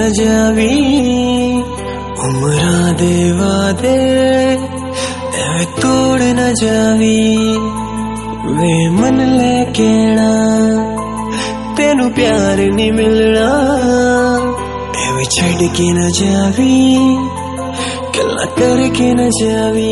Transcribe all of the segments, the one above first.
न जावी उमरा दे वादे एवे तोड़ न जावी वे मन लेके ना तेनू प्यार नहीं मिलना एवे छड़ के न जावी गल्ला करके न जावी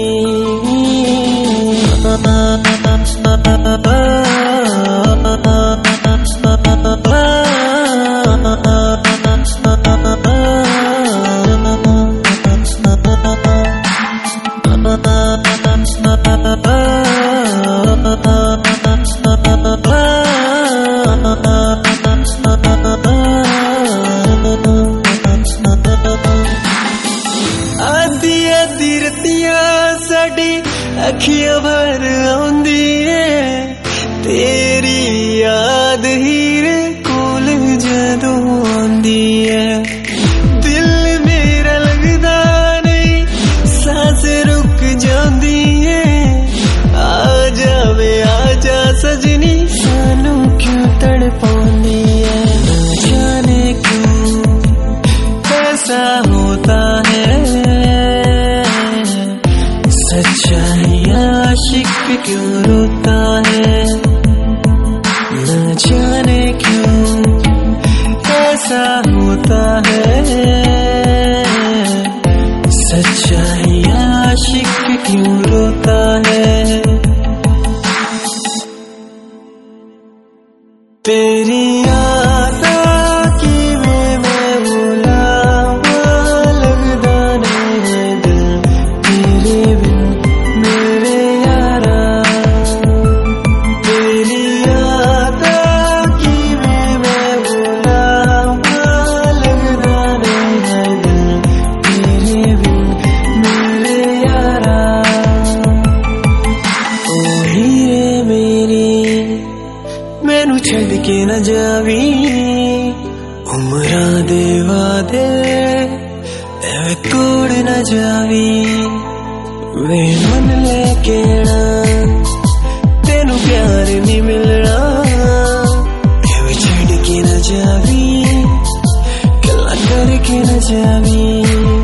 आधी आधी रतिया साडी अखियां भर आउंदी है तेरी याद हीर कोल जदों आउंदी है दिल मेरा लगदा नहीं सांस रुक जांदी है आ जावे आजा सजनी सानू क्यों तड़पाउंदी है न जाने क्यों ऐसा होता है सच्चा आशिक क्यों रोता है न जाने क्यों ऐसा होता है सच्चा आशिक क्यों रोता है तेरी मैनू छड़ के न जावी उमरा दे वादे एवे तोड़ न जावी वे मन लेके ना तेनू प्यार नहीं मिलना एवे छड़ के न जावी गल्ला करके न जावी।